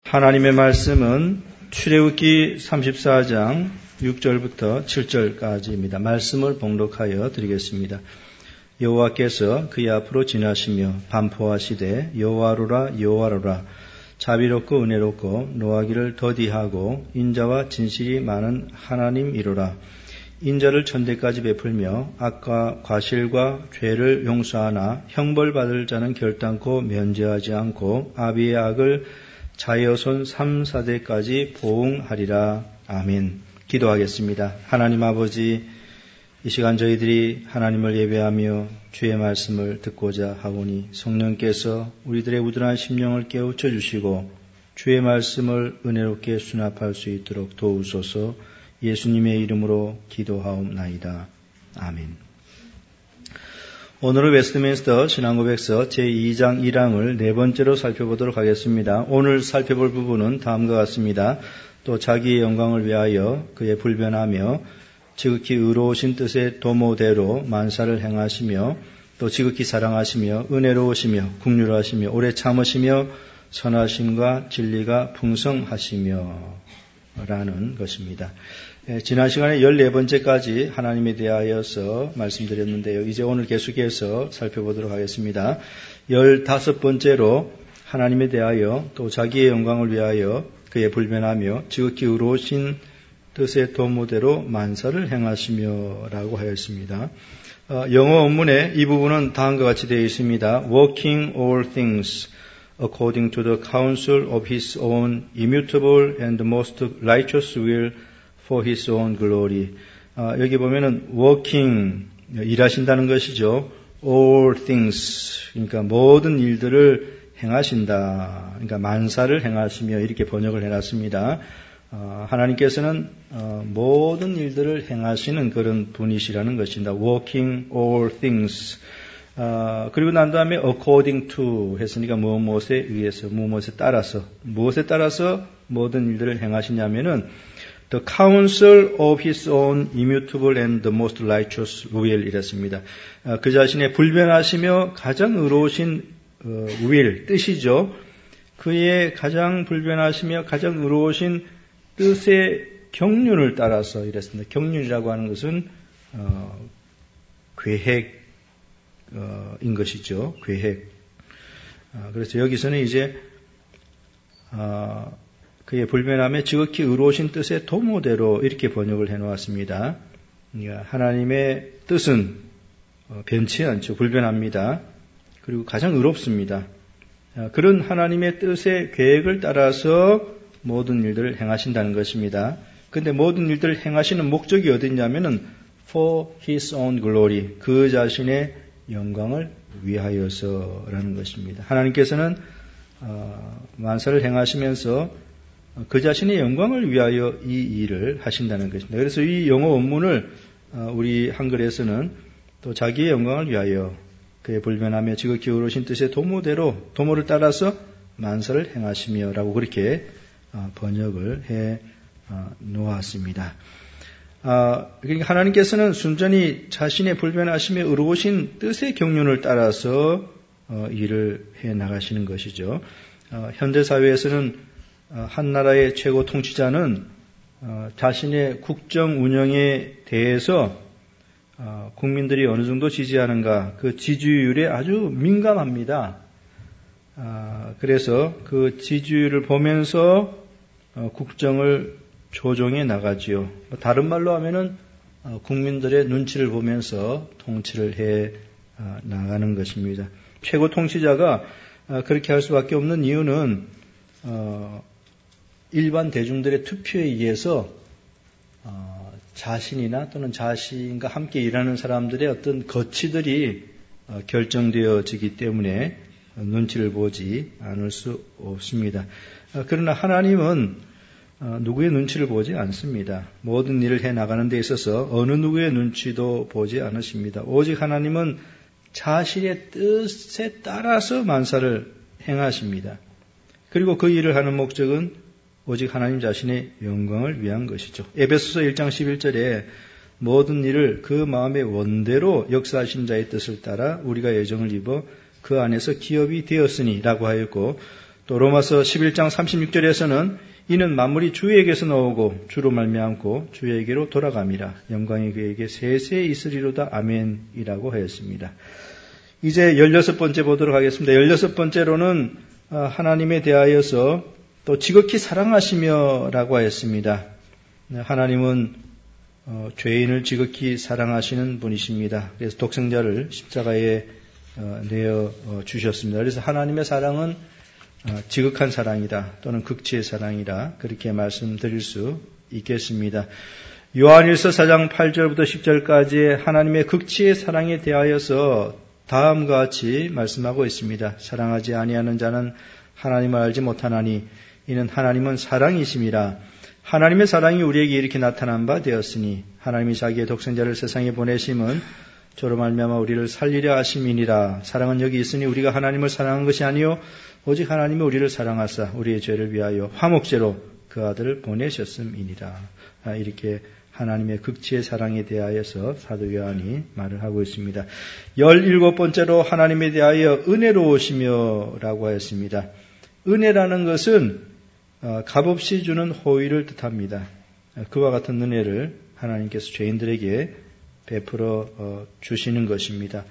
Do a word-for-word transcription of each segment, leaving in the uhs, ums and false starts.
하나님의 말씀은 출애굽기 삼십사 장 육 절부터 칠 절까지입니다. 말씀을 봉독하여 드리겠습니다. 여호와께서 그의 앞으로 지나시며 반포하시되 여호와로라 여호와로라 자비롭고 은혜롭고 노하기를 더디하고 인자와 진실이 많은 하나님이로라. 인자를 천대까지 베풀며 악과 과실과 죄를 용서하나 형벌받을 자는 결단코 면제하지 않고 아비의 악을 자여손 삼, 사대까지 보응하리라. 아멘. 기도하겠습니다. 하나님 아버지, 이 시간 저희들이 하나님을 예배하며 주의 말씀을 듣고자 하오니 성령께서 우리들의 우둔한 심령을 깨우쳐 주시고 주의 말씀을 은혜롭게 수납할 수 있도록 도우소서. 예수님의 이름으로 기도하옵나이다. 아멘. 오늘은 웨스트민스터 신앙고백서 제이 장 일 항을 네 번째로 살펴보도록 하겠습니다. 오늘 살펴볼 부분은 다음과 같습니다. 또 자기의 영광을 위하여 그의 불변하며 지극히 의로우신 뜻의 도모대로 만사를 행하시며 또 지극히 사랑하시며 은혜로우시며 긍휼하시며 오래 참으시며 선하심과 진리가 풍성하시며 라는 것입니다. 지난 시간에 열네 번째까지 하나님에 대하여서 말씀드렸는데요. 이제 오늘 계속해서 살펴보도록 하겠습니다. 열다섯 번째로 하나님에 대하여 또 자기의 영광을 위하여 그의 불변하며 지극히 의로우신 뜻의 도모대로 만사를 행하시며 라고 하였습니다. 어, 영어 원문에 이 부분은 다음과 같이 되어 있습니다. Working all things according to the counsel of his own immutable and most righteous will for his own glory. 어, 여기 보면은 working, 일하신다는 것이죠. all things, 그러니까 모든 일들을 행하신다. 그러니까 만사를 행하시며 이렇게 번역을 해놨습니다. 어, 하나님께서는 어, 모든 일들을 행하시는 그런 분이시라는 것입니다. working all things. 어, 그리고 난 다음에 according to 했으니까 무엇에 의해서, 무엇에 따라서, 무엇에 따라서 모든 일들을 행하시냐면은 the counsel of his own immutable and the most righteous will 이랬습니다. 어, 그 자신의 불변하시며 가장 의로우신 어, will, 뜻이죠. 그의 가장 불변하시며 가장 의로우신 뜻의 경륜을 따라서 이랬습니다. 경륜이라고 하는 것은 어, 계획인 어, 것이죠. 계획. 어, 그래서 여기서는 이제 어, 그의 불변함에 지극히 의로우신 뜻의 도모대로 이렇게 번역을 해놓았습니다. 그러니까 하나님의 뜻은 어, 변치 않죠. 불변합니다. 그리고 가장 의롭습니다. 그런 하나님의 뜻의 계획을 따라서 모든 일들을 행하신다는 것입니다. 그런데 모든 일들을 행하시는 목적이 어디냐면은 for his own glory, 그 자신의 영광을 위하여서라는 것입니다. 하나님께서는 어, 만사를 행하시면서 그 자신의 영광을 위하여 이 일을 하신다는 것입니다. 그래서 이 영어 원문을 어, 우리 한글에서는 또 자기의 영광을 위하여 그의 불변하며 지극히 의로우신 뜻의 도모대로 도모를 따라서 만사를 행하시며 라고 그렇게 번역을 해 놓았습니다. 그러니까 하나님께서는 순전히 자신의 불변하시며 의로우신 뜻의 경륜을 따라서 일을 해 나가시는 것이죠. 현대 사회에서는 한 나라의 최고 통치자는 자신의 국정 운영에 대해서 어, 국민들이 어느 정도 지지하는가, 그 지지율에 아주 민감합니다. 어, 그래서 그 지지율을 보면서 어, 국정을 조정해 나가지요. 다른 말로 하면은 어, 국민들의 눈치를 보면서 통치를 해 어, 나가는 것입니다. 최고 통치자가 어, 그렇게 할 수밖에 없는 이유는 어, 일반 대중들의 투표에 의해서 어, 자신이나 또는 자신과 함께 일하는 사람들의 어떤 거취들이 결정되어지기 때문에 눈치를 보지 않을 수 없습니다. 그러나 하나님은 누구의 눈치를 보지 않습니다. 모든 일을 해나가는 데 있어서 어느 누구의 눈치도 보지 않으십니다. 오직 하나님은 자신의 뜻에 따라서 만사를 행하십니다. 그리고 그 일을 하는 목적은 오직 하나님 자신의 영광을 위한 것이죠. 에베소서 일 장 십일 절에 모든 일을 그 마음의 원대로 역사하신 자의 뜻을 따라 우리가 예정을 입어 그 안에서 기업이 되었으니 라고 하였고 또 로마서 십일 장 삼십육 절에서는 이는 만물이 주에게서 나오고 주로 말미암고 주에게로 돌아감이라. 영광이 그에게 세세히 있으리로다. 아멘이라고 하였습니다. 이제 열여섯 번째 보도록 하겠습니다. 열여섯 번째로는 하나님에 대하여서 또 지극히 사랑하시며라고 하였습니다. 하나님은 죄인을 지극히 사랑하시는 분이십니다. 그래서 독생자를 십자가에 내어 주셨습니다. 그래서 하나님의 사랑은 지극한 사랑이다 또는 극치의 사랑이다 그렇게 말씀드릴 수 있겠습니다. 요한일서 사 장 팔 절부터 십 절까지 하나님의 극치의 사랑에 대하여서 다음과 같이 말씀하고 있습니다. 사랑하지 아니하는 자는 하나님을 알지 못하나니 이는 하나님은 사랑이심이라. 하나님의 사랑이 우리에게 이렇게 나타난 바 되었으니 하나님이 자기의 독생자를 세상에 보내심은 저로 말미암아 우리를 살리려 하심이니라. 사랑은 여기 있으니 우리가 하나님을 사랑한 것이 아니요 오직 하나님이 우리를 사랑하사 우리의 죄를 위하여 화목제로 그 아들을 보내셨음이니라. 이렇게 하나님의 극치의 사랑에 대하여서 사도 요한이 말을 하고 있습니다. 열일곱 번째로 하나님에 대하여 은혜로우시며 라고 하였습니다. 은혜라는 것은 값없이 주는 호의를 뜻합니다. 그와 같은 은혜를 하나님께서 죄인들에게 베풀어 주시는 것입니다.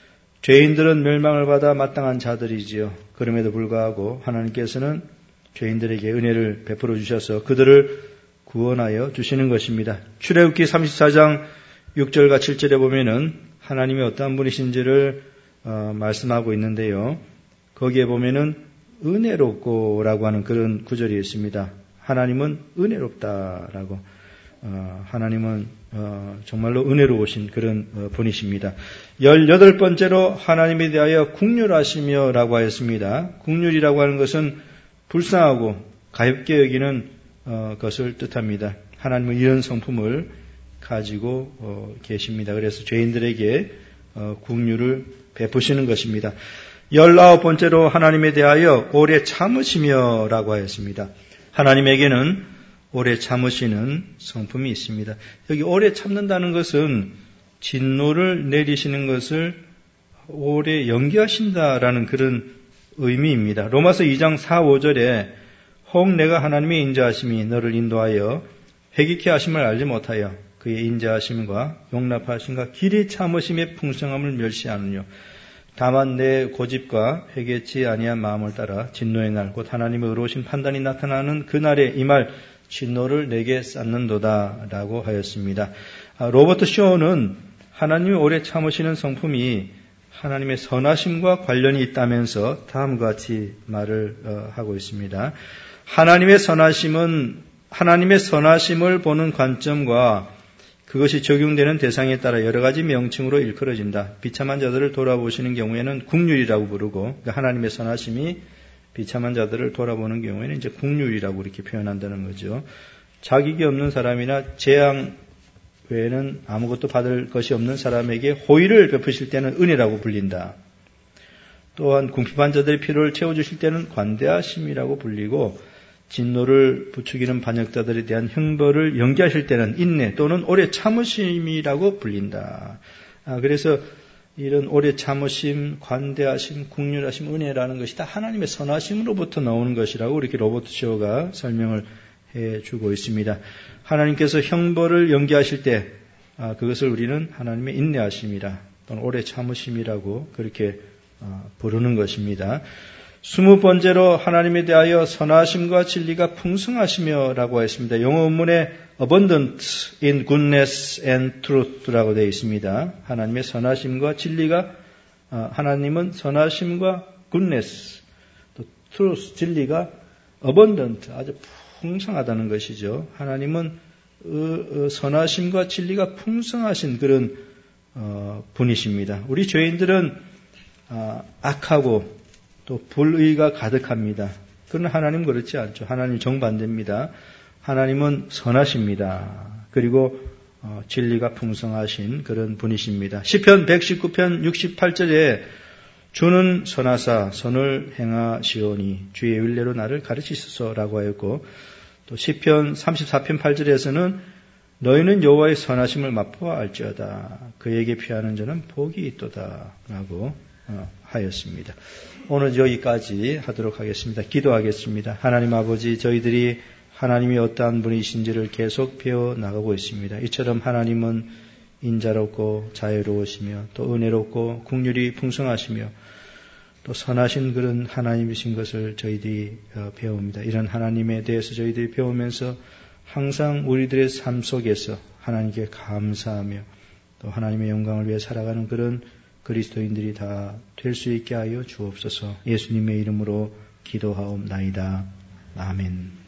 죄인들은 멸망을 받아 마땅한 자들이지요. 그럼에도 불구하고 하나님께서는 죄인들에게 은혜를 베풀어 주셔서 그들을 구원하여 주시는 것입니다. 출애굽기 삼십사 장 육 절과 칠 절에 보면은 하나님이 어떠한 분이신지를 어, 말씀하고 있는데요. 거기에 보면은 은혜롭고라고 하는 그런 구절이 있습니다. 하나님은 은혜롭다라고 어, 하나님은 어, 정말로 은혜로우신 그런 어, 분이십니다. 열여덟 번째로 하나님에 대하여 긍휼하시며 라고 하였습니다. 긍휼이라고 하는 것은 불쌍하고 가볍게 여기는 어, 것을 뜻합니다. 하나님은 이런 성품을 가지고 어, 계십니다. 그래서 죄인들에게 어, 긍휼을 베푸시는 것입니다. 열아홉 번째로 하나님에 대하여 오래 참으시며 라고 하였습니다. 하나님에게는 오래 참으시는 성품이 있습니다. 여기 오래 참는다는 것은 진노를 내리시는 것을 오래 연기하신다라는 그런 의미입니다. 로마서 이 장 사, 오 절에 혹 내가 하나님의 인자하심이 너를 인도하여 회개케 하심을 알지 못하여 그의 인자하심과 용납하심과 길이 참으심의 풍성함을 멸시하느뇨. 다만 내 고집과 회개치 아니한 마음을 따라 진노의 날 곧 하나님의 의로우신 판단이 나타나는 그날에 이 말 진노를 내게 쌓는도다 라고 하였습니다. 로버트 쇼는 하나님이 오래 참으시는 성품이 하나님의 선하심과 관련이 있다면서 다음과 같이 말을 하고 있습니다. 하나님의 선하심은 하나님의 선하심을 보는 관점과 그것이 적용되는 대상에 따라 여러 가지 명칭으로 일컬어진다. 비참한 자들을 돌아보시는 경우에는 긍휼이라고 부르고 그러니까 하나님의 선하심이 비참한 자들을 돌아보는 경우에는 이제 긍휼이라고 이렇게 표현한다는 거죠. 자격이 없는 사람이나 재앙 외에는 아무것도 받을 것이 없는 사람에게 호의를 베푸실 때는 은혜라고 불린다. 또한 궁핍한 자들의 필요를 채워주실 때는 관대하심이라고 불리고 진노를 부추기는 반역자들에 대한 형벌을 연기하실 때는 인내 또는 오래 참으심이라고 불린다. 아, 그래서 이런 오래 참으심, 관대하심, 긍휼하심, 은혜라는 것이 다 하나님의 선하심으로부터 나오는 것이라고 이렇게 로버트 쇼가 설명을 해주고 있습니다. 하나님께서 형벌을 연기하실 때 아, 그것을 우리는 하나님의 인내하심이라 또는 오래 참으심이라고 그렇게 아, 부르는 것입니다. 스무 번째로 하나님에 대하여 선하심과 진리가 풍성하시며 라고 했습니다. 영어 원문에 abundant in goodness and truth라고 되어 있습니다. 하나님의 선하심과 진리가 하나님은 선하심과 goodness, 또 truth, 진리가 abundant, 아주 풍성하다는 것이죠. 하나님은 선하심과 진리가 풍성하신 그런 분이십니다. 우리 죄인들은 악하고 또 불의가 가득합니다. 그러나 하나님은 그렇지 않죠. 하나님 정반대입니다. 하나님은 선하십니다. 그리고 어, 진리가 풍성하신 그런 분이십니다. 시편 백십구 편 육십팔 절에 주는 선하사 선을 행하시오니 주의 윤례로 나를 가르치소서라고 하였고 또 시편 삼십사 편 팔 절에서는 너희는 여호와의 선하심을 맛보아 알지어다. 그에게 피하는 자는 복이 있도다 라고 하였습니다. 오늘 여기까지 하도록 하겠습니다. 기도하겠습니다. 하나님 아버지, 저희들이 하나님이 어떠한 분이신지를 계속 배워나가고 있습니다. 이처럼 하나님은 인자롭고 자유로우시며 또 은혜롭고 긍휼이 풍성하시며 또 선하신 그런 하나님이신 것을 저희들이 배웁니다. 이런 하나님에 대해서 저희들이 배우면서 항상 우리들의 삶 속에서 하나님께 감사하며 또 하나님의 영광을 위해 살아가는 그런 그리스도인들이 다 될 수 있게 하여 주옵소서. 예수님의 이름으로 기도하옵나이다. 아멘.